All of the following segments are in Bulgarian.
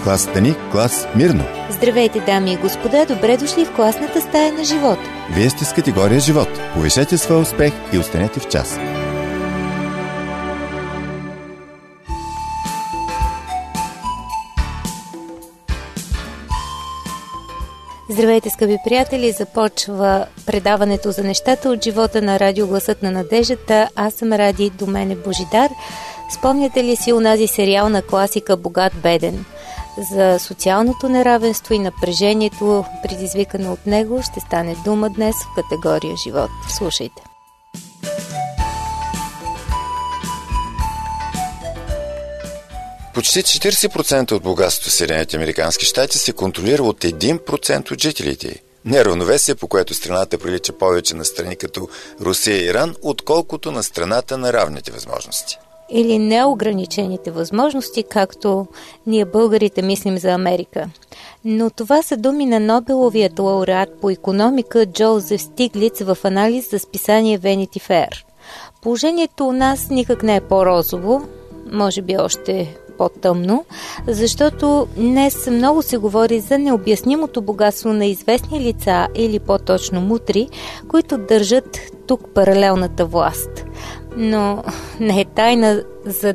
Клас Стани, клас Мирно. Здравейте, дами и господа, добре дошли в класната стая на живота. Вие сте с категория живот. Повишете своя успех и останете в час. Здравейте, скъпи приятели! Започва предаването за нещата от живота на радио Гласът на надеждата. Аз съм Ради, до мен е Божидар. Спомняте ли си онази сериална класика «Богат-беден»? За социалното неравенство и напрежението, предизвикано от него, ще стане дума днес в категория живот. Слушайте! Почти 40% от богатството в Съединените американски щати се контролира от 1% от жителите. Неравновесие, по което страната прилича повече на страни като Русия и Иран, отколкото на страната на равните възможности. Или неограничените възможности, както ние българите мислим за Америка. Но това са думи на Нобеловият лауреат по икономика Джозеф Стиглиц в анализ за списание Vanity Fair. Положението у нас никак не е по-розово, може би още по-тъмно, защото днес много се говори за необяснимото богатство на известни лица или по-точно мутри, които държат тук паралелната власт. Но не е тайна за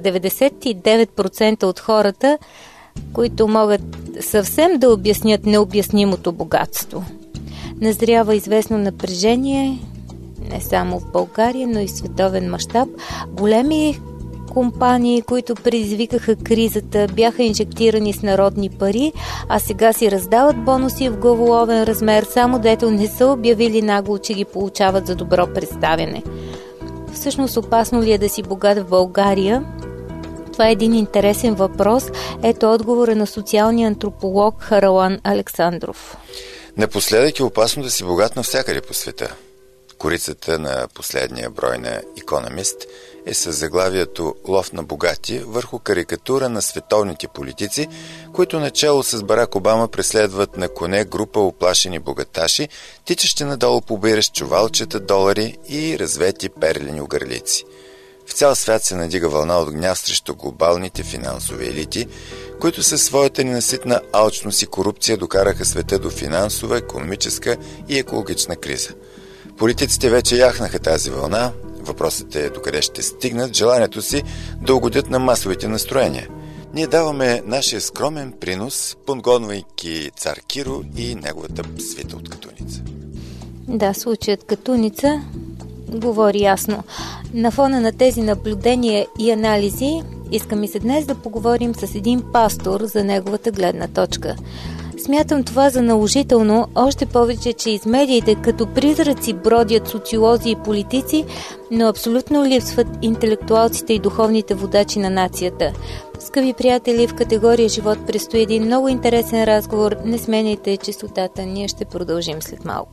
99% от хората, които могат съвсем да обяснят необяснимото богатство. Назрява известно напрежение, не само в България, но и в световен мащаб. Големи компании, които предизвикаха кризата, бяха инжектирани с народни пари, а сега си раздават бонуси в главоловен размер, само дето не са обявили нагло, че ги получават за добро представяне. Всъщност опасно ли е да си богат в България? Това е един интересен въпрос. Ето отговора на социалния антрополог Харалан Александров. Напоследък е опасно да си богат навсякъде по света. Корицата на последния брой на Economist е със заглавието «Лов на богати» върху карикатура на световните политици, които начело с Барак Обама преследват на коне група уплашени богаташи, тичащи надолу по бира с чувалчета, долари и развети перлени огърлици. В цял свят се надига вълна от гняв срещу глобалните финансови елити, които със своята ненаситна алчност и корупция докараха света до финансова, икономическа и екологична криза. Политиците вече яхнаха тази вълна. Въпросът е докъде ще стигнат желанието си да угодят на масовите настроения. Ние даваме нашия скромен принос, подгонвайки цар Киро и неговата свита от Катуница. Да, случаят Катуница говори ясно. На фона на тези наблюдения и анализи, искам и се днес да поговорим с един пастор за неговата гледна точка. Смятам това за наложително, още повече, че из медиите като призраци бродят социолози и политици, но абсолютно липсват интелектуалците и духовните водачи на нацията. Скъпи приятели, в категория живот предстои един много интересен разговор. Не сменяйте честотата, ние ще продължим след малко.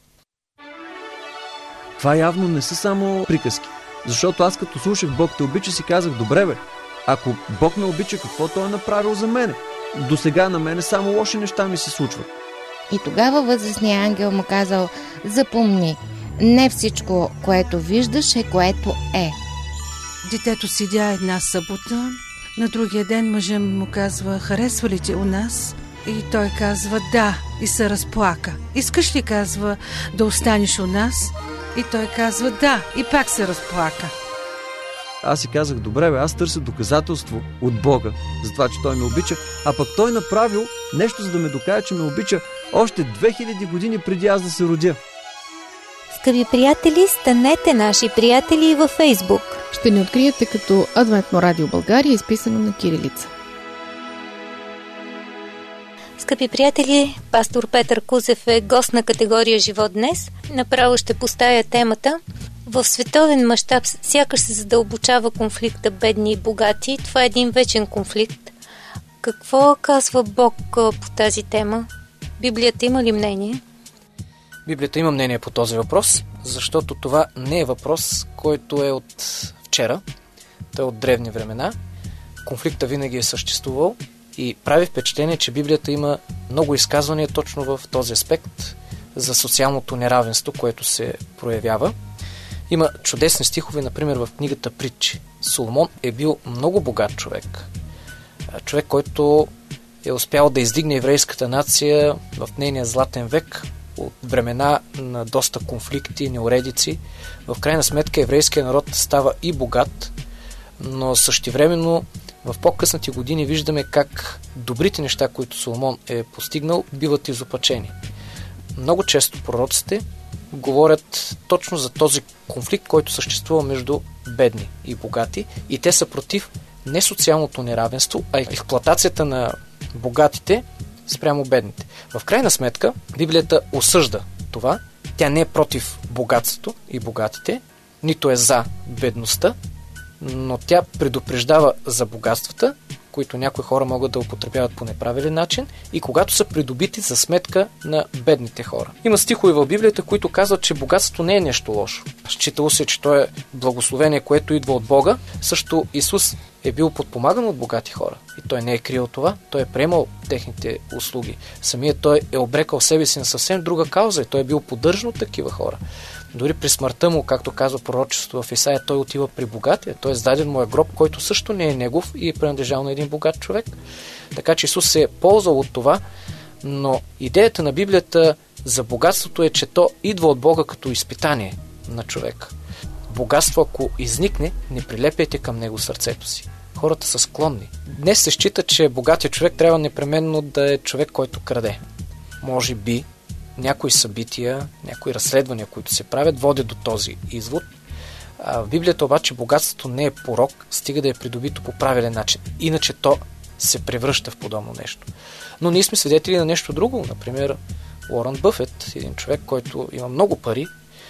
Това явно не са само приказки, защото аз като слушах Бог те обича си казах, добре бе, ако Бог ме обича, какво Той е направил за мене? До сега на мене само лоши неща ми се случват. И тогава възрастният ангел му казал, запомни, не всичко, което виждаш е което е. Детето седя една събота, на другия ден мъжът му казва, харесва ли ти у нас? И той казва, да, и се разплака. Искаш ли, казва, да останеш у нас? И той казва, да, и пак се разплака. Аз си казах, добре бе, аз търся доказателство от Бога за това, че Той ме обича, а пък Той направил нещо, за да ме докаже, че ме обича още 2000 години преди аз да се родя. Скъпи приятели, станете наши приятели и във Фейсбук. Ще ни откриете като Адвентно радио България, изписано на кирилица. Скъпи приятели, пастор Петър Кузев е гост на категория живот днес. Направо ще поставя темата. В световен мащаб сякаш се задълбочава конфликта бедни и богати. Това е един вечен конфликт. Какво казва Бог по тази тема? Библията има ли мнение? Библията има мнение по този въпрос, защото това не е въпрос, който е от вчера. Той е от древни времена. Конфликта винаги е съществувал и прави впечатление, че Библията има много изказвания точно в този аспект за социалното неравенство, което се проявява. Има чудесни стихове, например в книгата Притчи. Соломон е бил много богат човек. Човек, който е успял да издигне еврейската нация в нейния златен век от времена на доста конфликти, неуредици. В крайна сметка еврейският народ става и богат, но същевременно в по-късните години виждаме как добрите неща, които Соломон е постигнал, биват изопачени. Много често пророците говорят точно за този конфликт, който съществува между бедни и богати, и те са против не социалното неравенство, а експлоатацията на богатите спрямо бедните. В крайна сметка, Библията осъжда това. Тя не е против богатството и богатите, нито е за бедността, но тя предупреждава за богатствата, които някои хора могат да употребяват по неправилен начин, и когато са придобити за сметка на бедните хора. Има стихове в Библията, които казват, че богатството не е нещо лошо. Считало се, че то е благословение, което идва от Бога. Също Исус е бил подпомаган от богати хора. И той не е крил това. Той е приемал техните услуги. Самият той е обрекал себе си на съвсем друга кауза и той е бил поддържан от такива хора. Дори при смъртта му, както казва пророчеството в Исаия, той отива при богатия. Той е сдаден му е гроб, който също не е негов и е принадлежал на един богат човек. Така че Исус се е ползвал от това, но идеята на Библията за богатството е, че то идва от Бога като изпитание на човека. Богатство, ако изникне, не прилепяйте към него сърцето си. Хората са склонни. Днес се счита, че богатият човек трябва непременно да е човек, който краде. Може би някои събития, някои разследвания, които се правят, водят до този извод. В Библията обаче богатството не е порок, стига да е придобито по правилен начин. Иначе то се превръща в подобно нещо. Но ние сме свидетели на нещо друго. Например, Уорън Бъфет, един човек, който има много пари,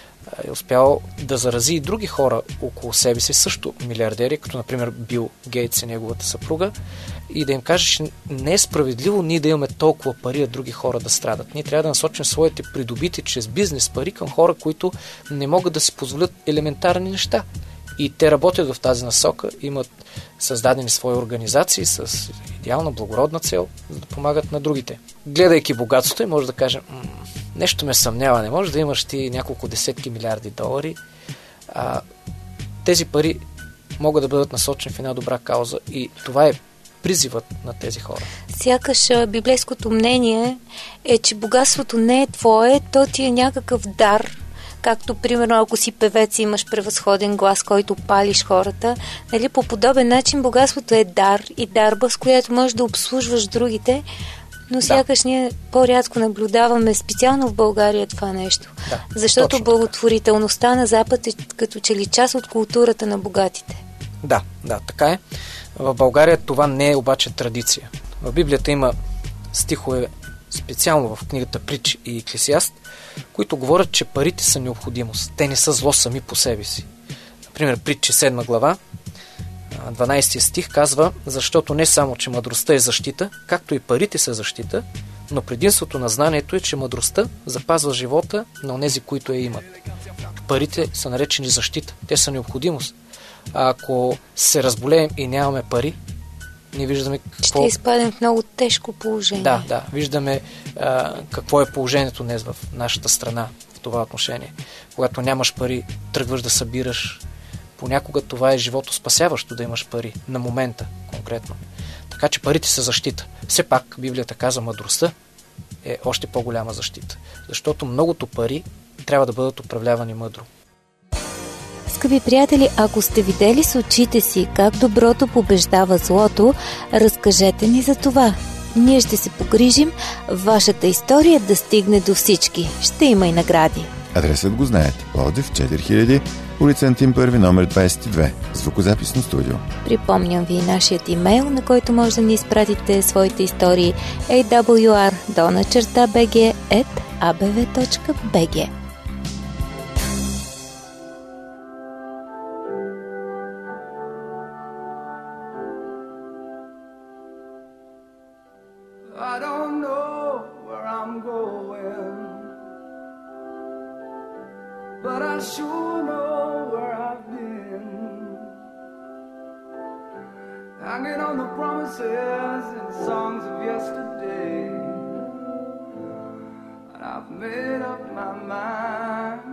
е успял да зарази и други хора около себе си, също милиардери, като например Бил Гейтс и неговата съпруга, и да им каже, че не е справедливо ние да имаме толкова пари, а други хора да страдат. Ние трябва да насочим своите придобити чрез бизнес пари към хора, които не могат да си позволят елементарни неща. И те работят в тази насока, имат създадени свои организации с идеална, благородна цел, за да помагат на другите. Гледайки богатството, и може да кажем, нещо ме съмнява, не може да имаш ти няколко десетки милиарди долари. Тези пари могат да бъдат насочени в една добра кауза и това е призивът на тези хора. Сякаш библейското мнение е, че богатството не е твое, то ти е някакъв дар. Както, примерно, ако си певец и имаш превъзходен глас, който палиш хората, нали, по подобен начин богатството е дар и дарба, с която можеш да обслужваш другите, но сякаш ние по-рядко наблюдаваме специално в България това нещо. Да, защото благотворителността на Запад е като че ли част от културата на богатите. Да, така е. В България това не е обаче традиция. В Библията има стихове, специално в книгата Притчи и Еклесиаст, които говорят, че парите са необходимост. Те не са зло сами по себе си. Например, Притчи 7 глава, 12 стих казва, защото не само, че мъдростта е защита, както и парите са защита, но предимството на знанието е, че мъдростта запазва живота на онези, които я имат. Парите са наречени защита. Те са необходимост. А ако се разболеем и нямаме пари, ние виждаме какво... Ще изпадем в много тежко положение. Да, виждаме какво е положението днес в нашата страна в това отношение. Когато нямаш пари, тръгваш да събираш. Понякога това е живото спасяващо да имаш пари, на момента конкретно. Така че парите са защита. Все пак Библията казва, мъдростта е още по-голяма защита. Защото многото пари трябва да бъдат управлявани мъдро. Скъпи приятели, ако сте видели с очите си как доброто побеждава злото, разкажете ни за това. Ние ще се погрижим вашата история да стигне до всички. Ще има и награди. Адресът го знаете. Пловдив 4000, улица Антим 1, номер 22. Звукозаписно студио. Припомням ви нашият имейл, на който може да ни изпратите своите истории awr@bg.abv.bg. I don't know where I'm going, but I sure know where I've been. Hanging on the promises and songs of yesterday, and I've made up my mind.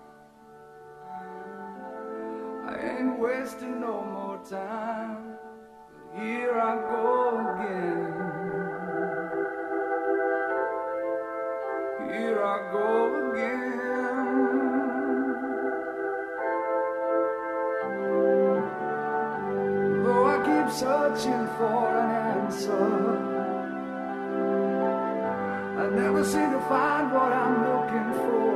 I ain't wasting no more time, but here I go again. keep searching for an answer. I never seem to find what I'm looking for.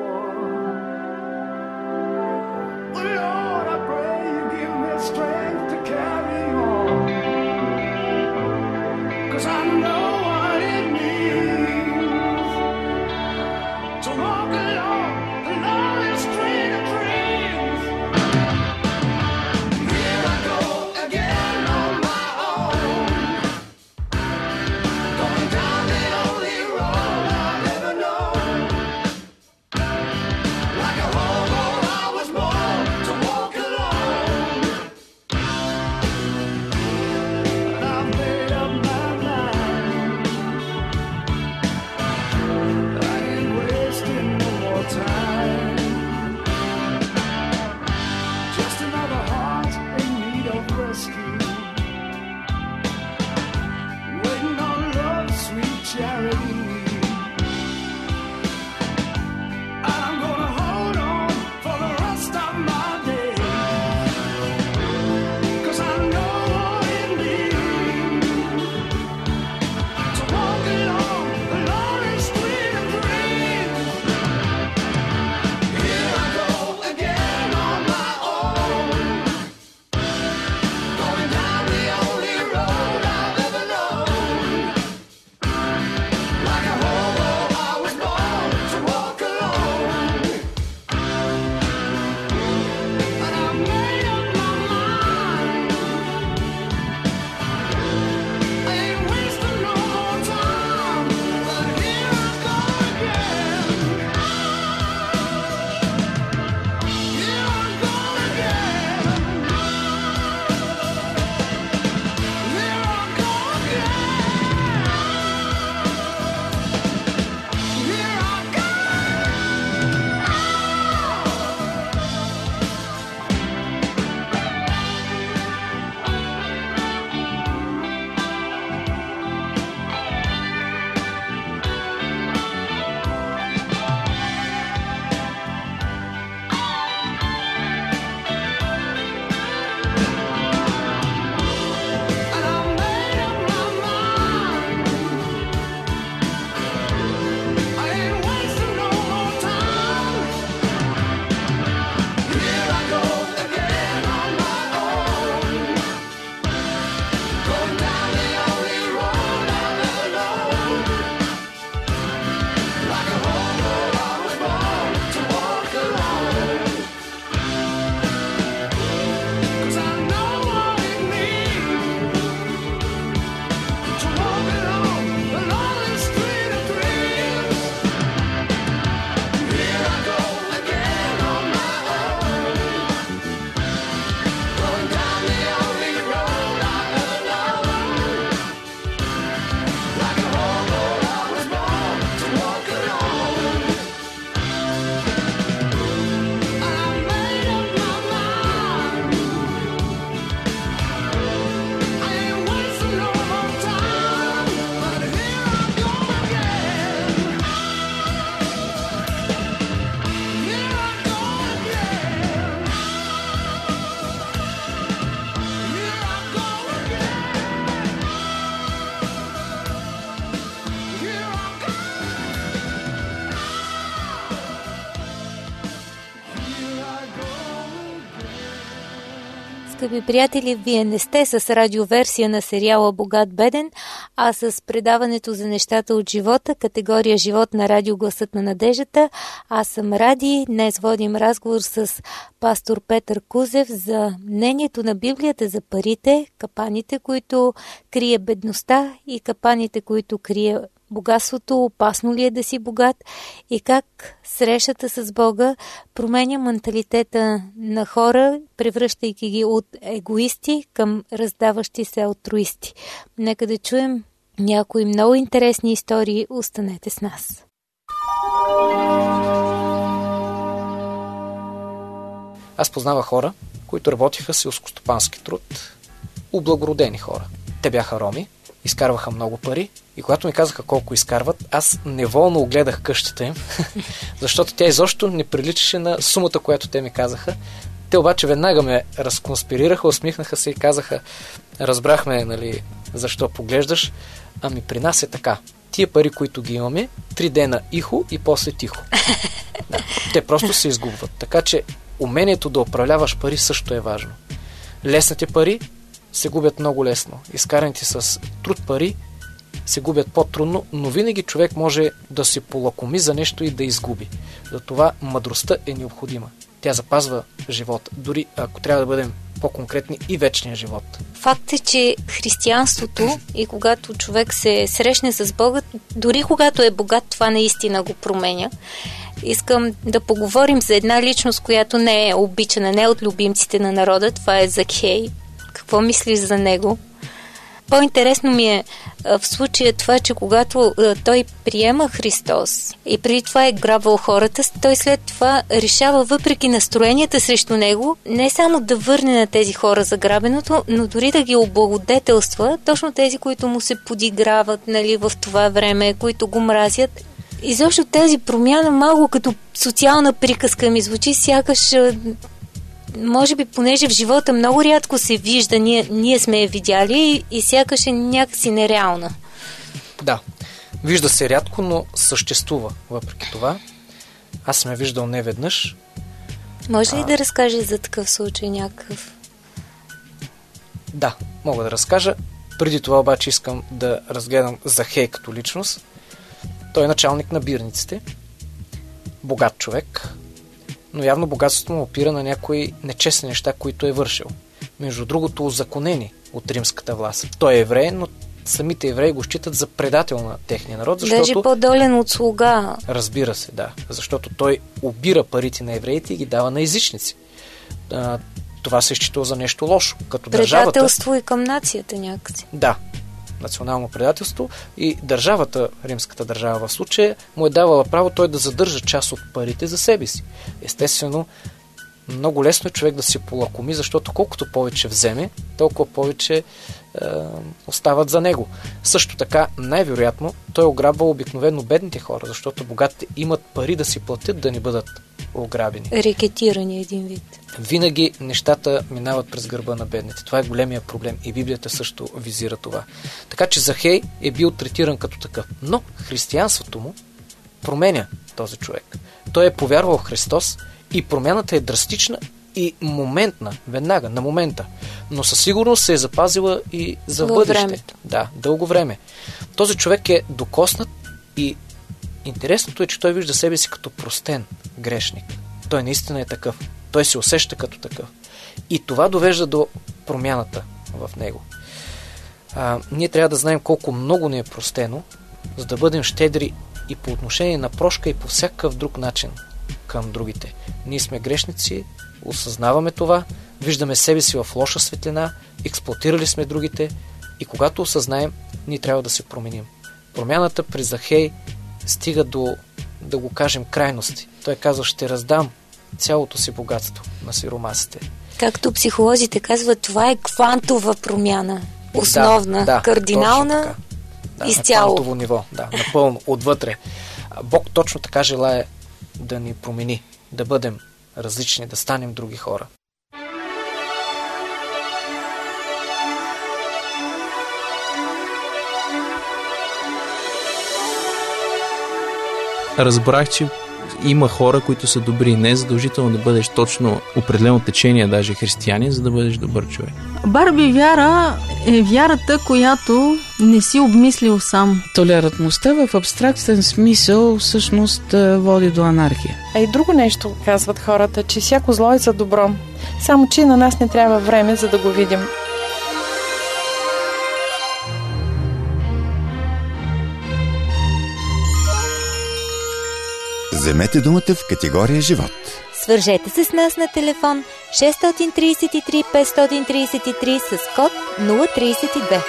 But Lord, I pray you give me strength to carry on, 'cause I know what it means to walk along the lonely street of dreams. Here I go again on my own, going down the only road I've ever known. Like a hobo, I was born to walk alone. And I've made up my mind, I ain't wasting no more time. Just another heart in need of rescue, waiting on love's sweet charity. I'm gonna hold on for the rest of my days, 'cause I know what it means to walk along the lonely street of dreams. Here I go again on my own, going down the only road I've ever known. Like a hobo, I was born to walk alone. And I've made up my mind, I ain't wasting no more time. But here I go again, here I go again, here I go again, here I go. And I made up my mind, I ain't wasting no more time. Here I go again on my own, going down the only road I've ever known. Like a hobo, I was born to walk alone, 'cause I know what it means to walk along the lonely street of dreams. Here I go again on my own, going down the only road I've ever known. Like a hobo, I was born to walk alone. And I made up my mind, I ain't wasting no more time. But here I go again, here I go again, here I go again, here I go. Скъпи приятели, вие не сте с радиоверсия на сериала Богат беден, а с предаването за нещата от живота, категория живот на радио Гласът на надеждата. Аз съм Ради. Днес водим разговор с пастор Петър Кузев за мнението на Библията за парите, капаните, които крие бедността, и капаните, които крие богатството, опасно ли е да си богат, и как срещата с Бога променя менталитета на хора, превръщайки ги от егоисти към раздаващи се алтруисти. Нека да чуем някои много интересни истории. Останете с нас. Аз познавах хора, които работиха селскостопански труд, облагородени хора. Те бяха роми, изкарваха много пари и когато ми казаха колко изкарват, аз неволно огледах къщата им, защото тя изобщо не приличаше на сумата, която те ми казаха. Те обаче веднага ме разконспирираха, усмихнаха се и казаха: разбрахме, нали, защо поглеждаш, ами при нас е така. Тия пари, които ги имаме, 3 дена ихо и после тихо. Да. Те просто се изгубват. Така че умението да управляваш пари също е важно. Лесните пари се губят много лесно. Изкараните с труд пари се губят по-трудно, но винаги човек може да се полакоми за нещо и да изгуби. Затова мъдростта е необходима. Тя запазва живота. Дори, ако трябва да бъдем по-конкретни, и вечния живот. Факт е, че християнството и когато човек се срещне с Бога, дори когато е богат, това наистина го променя. Искам да поговорим за една личност, която не е обичана, не от любимците на народа. Това е Закхей. Какво мислиш за него? По-интересно ми е в случая това, че когато той приема Христос и преди това е грабвал хората, той след това решава, въпреки настроенията срещу него, не само да върне на тези хора заграбеното, но дори да ги облагодетелства, точно тези, които му се подиграват, нали, в това време, които го мразят. Изобщо тази промяна малко като социална приказка ми звучи, сякаш... Може би, понеже в живота много рядко се вижда, ние сме я видяли и сякаш е някакси нереална. Да, вижда се рядко, но съществува въпреки това. Аз съм я виждал не веднъж. Може ли да разкажеш за такъв случай някакъв? Да, мога да разкажа. Преди това обаче искам да разгледам Закхей като личност. Той е началник на бирниците. Богат човек. Но явно богатството му опира на някои нечестни неща, които е вършил. Между другото, узаконени от римската власт. Той е еврей, но самите евреи го считат за предател на техния народ, защото... Даже по-долен от слуга. Разбира се, да. Защото той обира парите на евреите и ги дава на езичници. Това се считало за нещо лошо. Като предателство и към нацията някакси. Да. Национално предателство и държавата, римската държава в случая, му е давала право той да задържа част от парите за себе си. Естествено, много лесно е човек да се полакоми, защото колкото повече вземе, толкова повече остават за него. Също така, най-вероятно, той ограбва обикновено бедните хора, защото богатите имат пари да си платят, да не бъдат ограбени. Рекетирани един вид. Винаги нещата минават през гърба на бедните. Това е големия проблем и Библията също визира това. Така че Закхей е бил третиран като такъв. Но християнството му променя този човек. Той е повярвал в Христос и промяната е драстична и моментна, веднага, на момента. Но със сигурност се е запазила и за бъдеще. Времето. Да, дълго време. Този човек е докоснат и интересното е, че той вижда себе си като простен грешник. Той наистина е такъв. Той се усеща като такъв. И това довежда до промяната в него. Ние трябва да знаем колко много ни е простено, за да бъдем щедри и по отношение на прошка и по всякакъв друг начин към другите. Ние сме грешници, осъзнаваме това, виждаме себе си в лоша светлина, експлоатирали сме другите и когато осъзнаем, ние трябва да се променим. Промяната при Закхей стига до, да го кажем, крайности. Той казва: ще раздам цялото си богатство на сиромасите. Както психолозите казват, това е квантова промяна. Основна, кардинална, изцяло. На квантово ниво, да, напълно, отвътре. Бог точно така желае да ни промени, да бъдем различни, да станем други хора. Разбрах, че има хора, които са добри. Не е задължително да бъдеш точно определено течение, даже християнин, за да бъдеш добър човек. Барби вяра е вярата, която не си обмислил сам. Толерантността в абстрактен смисъл всъщност води до анархия. А и друго нещо казват хората, че всяко зло е за добро. Само че на нас не трябва време, за да го видим. Вземете думата в категория живот. Свържете се с нас на телефон 633 533 с код 032.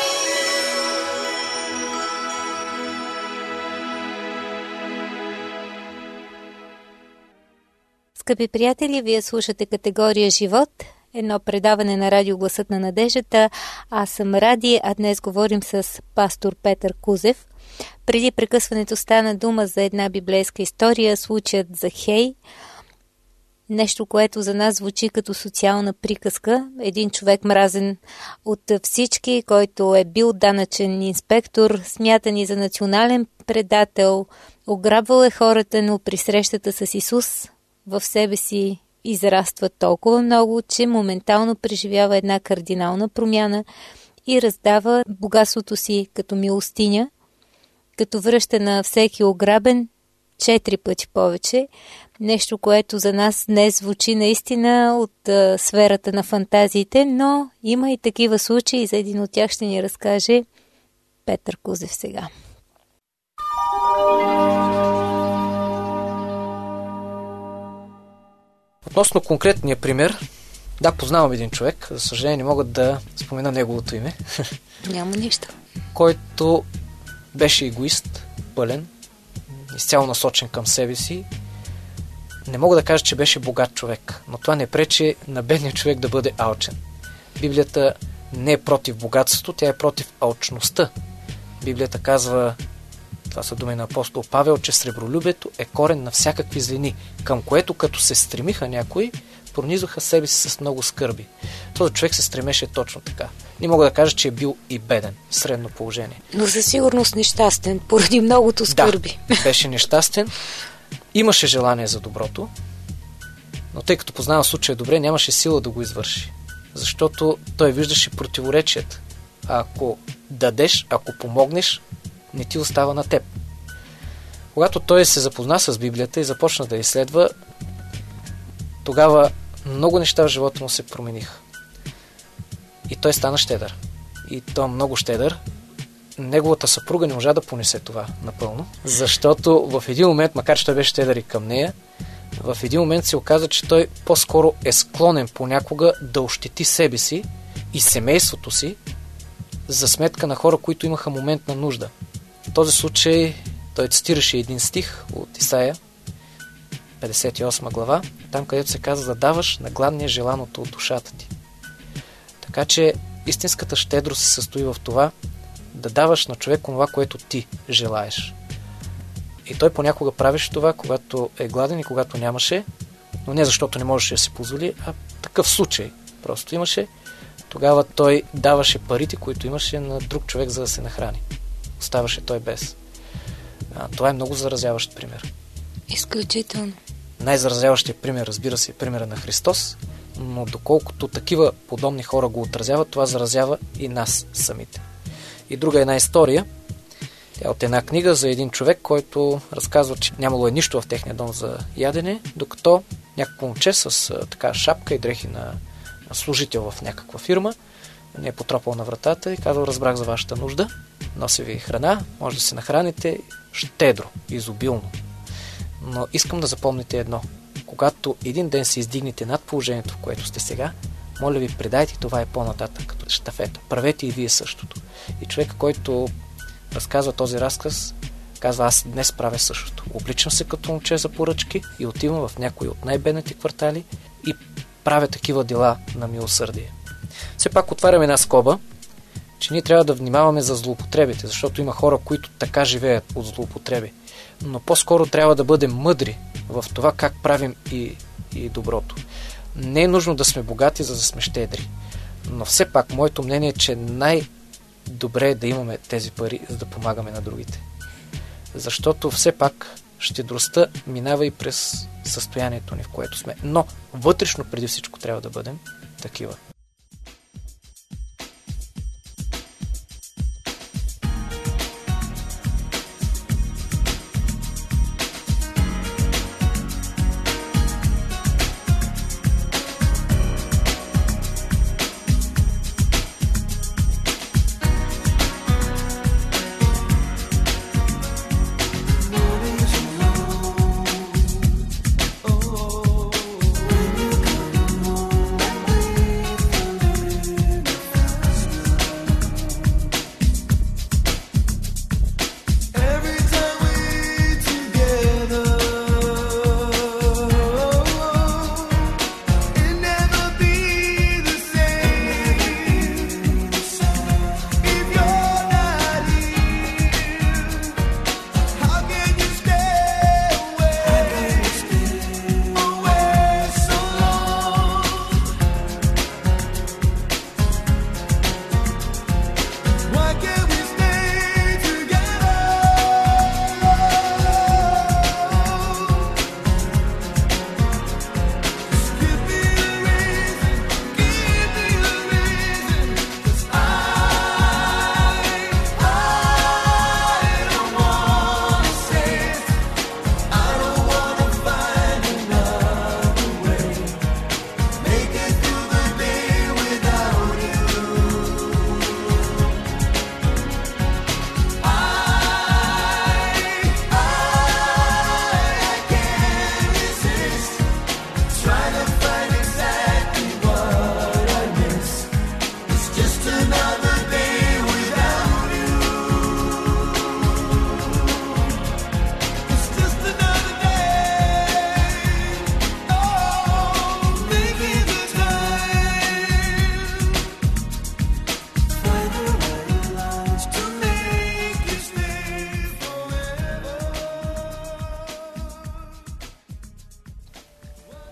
Скъпи приятели, вие слушате категория живот, едно предаване на радио Гласът на надеждата. Аз съм Ради, а днес говорим с пастор Петър Кузев. Преди прекъсването стана дума за една библейска история, случаят Закхей. нещо, което за нас звучи като социална приказка. Един човек мразен от всички, който е бил данъчен инспектор, смятан и за национален предател, ограбвал е хората, но при срещата с Исус в себе си израства толкова много, че моментално преживява една кардинална промяна и раздава богатството си като милостиня, като връща на всеки ограбен 4 пъти повече. Нещо, което за нас днес звучи наистина от сферата на фантазиите, но има и такива случаи, за един от тях ще ни разкаже Петър Кузев сега. Относно конкретния пример, да, познавам един човек, за съжаление не мога да спомена неговото име. Няма нищо. Който беше егоист, пълен, изцяло насочен към себе си. Не мога да кажа, че беше богат човек, но това не пречи на бедния човек да бъде алчен. Библията не е против богатството, тя е против алчността. Библията казва, това са думи на апостол Павел, че сребролюбието е корен на всякакви злини, към което като се стремиха някои, пронизаха себе си с много скърби. Този човек се стремеше точно така. Не мога да кажа, че е бил и беден, средно положение. Но със сигурност нещастен, поради многото скърби. Да, беше нещастен, имаше желание за доброто, но тъй като познава случая добре, нямаше сила да го извърши. Защото той виждаше противоречията. Ако дадеш, ако помогнеш, не ти остава на теб. Когато той се запозна с Библията и започна да изследва, тогава много неща в живота му се промениха. И той стана щедър. И той много щедър. Неговата съпруга не можа да понесе това напълно, защото в един момент, макар че той беше щедър и към нея, в един момент се оказа, че той по-скоро е склонен понякога да ощети себе си и семейството си за сметка на хора, които имаха момент на нужда. В този случай той цитираше един стих от Исаия, 58 глава, там където се казва да даваш на гладния желаното от душата ти. Така че истинската щедрост се състои в това да даваш на човек това, което ти желаеш. И той понякога правеше това, когато е гладен и когато нямаше, но не защото не можеше да се позволи, а такъв случай просто имаше. Тогава той даваше парите, които имаше на друг човек, за да се нахрани. Оставаше той без. Това е много заразяващ пример. Изключително. Най-заразяващия пример, разбира се, е примера на Христос, но доколкото такива подобни хора го отразяват, това заразява и нас самите. И друга една история, тя от една книга за един човек, който разказва, че нямало е нищо в техния дом за ядене, докато някакво момче с така шапка и дрехи на служител в някаква фирма не е потропал на вратата и казал: разбрах за вашата нужда, нося ви храна, може да се нахраните щедро, изобилно. Но искам да запомните едно. Когато един ден се издигнете над положението, в което сте сега, моля ви, предайте това е по-нататък, като щафета. Правете и вие същото. И човек, който разказва този разказ, казва: аз днес правя същото. Обличам се като момче за поръчки и отивам в някои от най-бедните квартали и правя такива дела на милосърдие. Все пак отварям една скоба, че ние трябва да внимаваме за злоупотребите, защото има хора, които така живеят от злоупотреби. Но по-скоро трябва да бъдем мъдри в това как правим и доброто. Не е нужно да сме богати, за да сме щедри. Но все пак моето мнение е, че най-добре е да имаме тези пари, за да помагаме на другите. Защото все пак щедростта минава и през състоянието ни, в което сме. Но вътрешно преди всичко трябва да бъдем такива.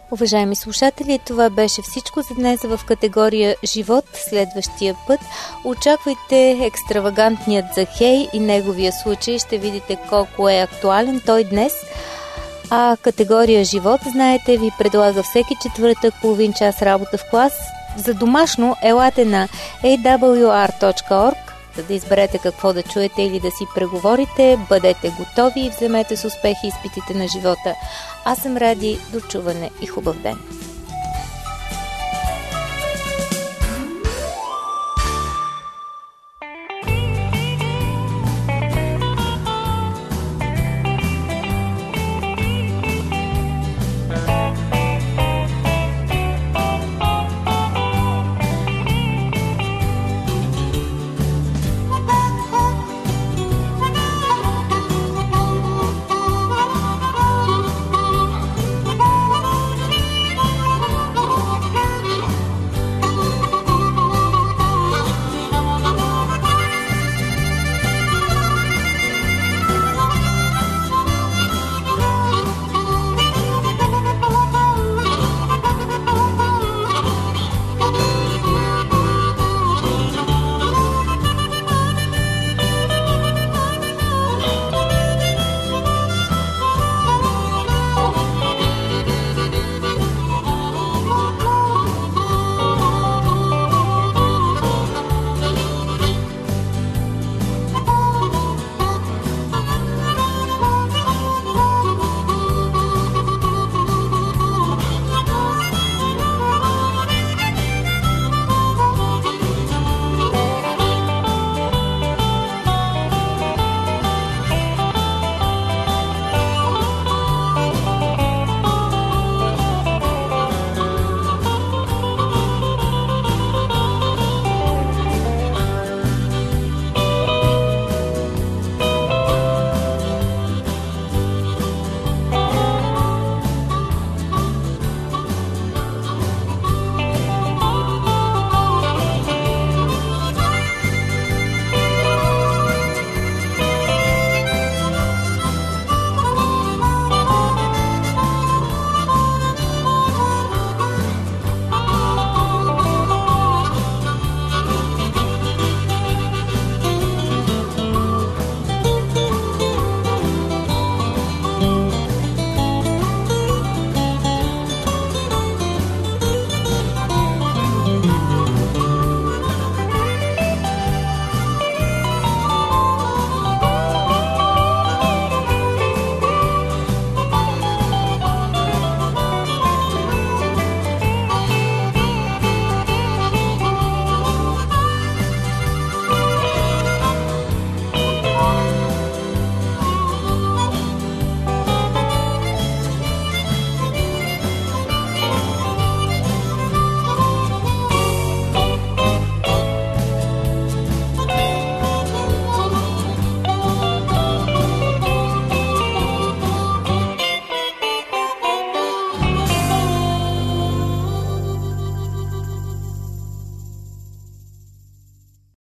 Уважаеми слушатели, това беше всичко за днес в категория Живот. Следващия път очаквайте екстравагантният Захей и неговия случай. Ще видите колко е актуален той днес. А категория Живот, знаете, ви предлага всеки четвъртък половин час работа в клас. За домашно елате на awr.org, за да изберете какво да чуете или да си преговорите. Бъдете готови и вземете с успех изпитите на живота. Аз съм Ради, до чуване и хубав ден!